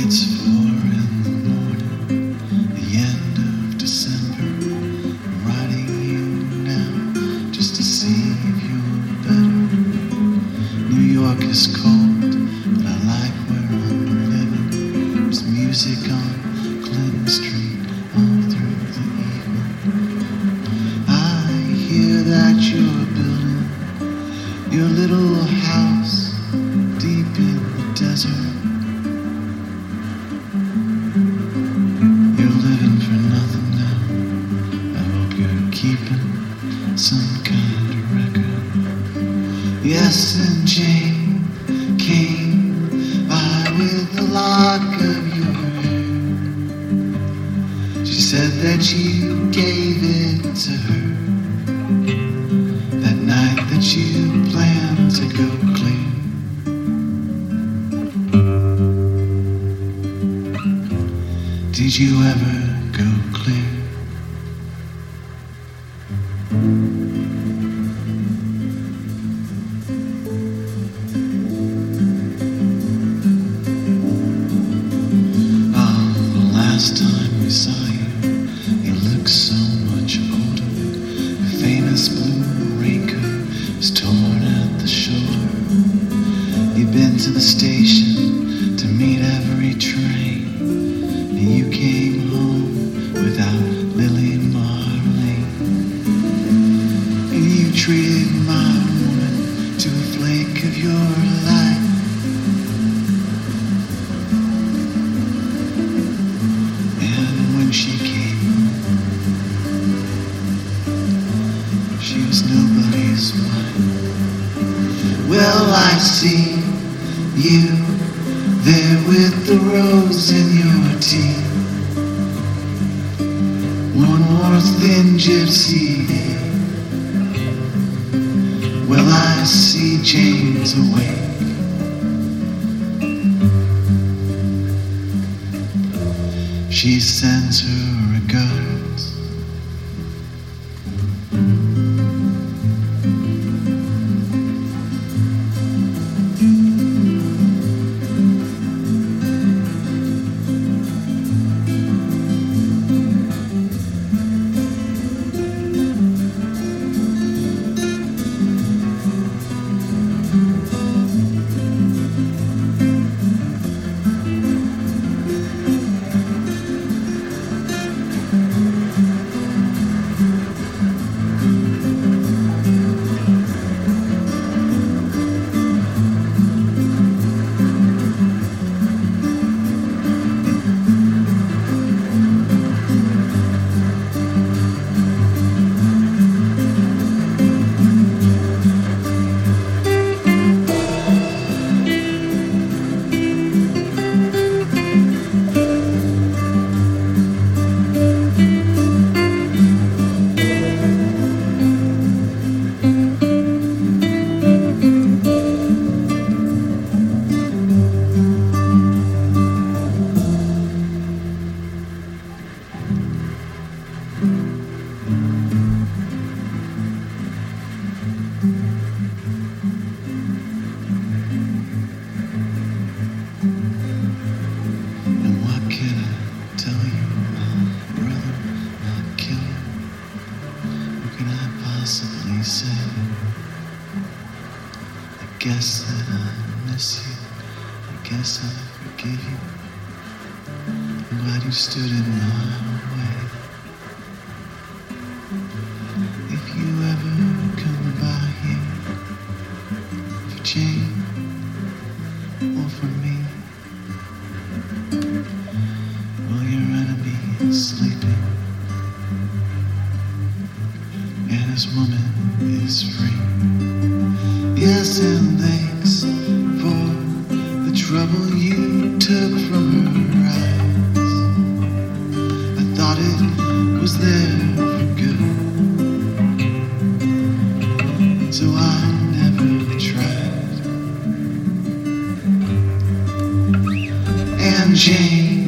It's 4 in the morning, the end of December. I'm writing you now just to see if you're better. New York is cold, but I like where I'm living. There's music on Clinton Street all through the evening. I hear that you're building your little house deep in the desert. You're living for nothing now. I hope you're keeping some kind of record. Yes, and Jane came by with the lock of your hair. She said that you gave it to her that night that you planned to go clear. Did you ever go clear? Oh, the last time we saw you, you looked so much older. Your famous blue raincoat was torn at the shoulder. You'd been to the station to meet every train. You came home without Lily Marlene. And you treated my woman to a flake of your life. And when she came home, she was nobody's wife. Well, I see you there with the rose in your teeth. One more thin gypsy. Well, I see Jane's awake. She sends her regards. Possibly say, I guess that I miss you. I guess I forgive you. I'm glad you stood in my way. If you ever come by here for Jane or for me, well, your enemy is sleeping. And his woman is free. Yes, and thanks for the trouble you took from her eyes. I thought it was there for good, so I never tried. And Jane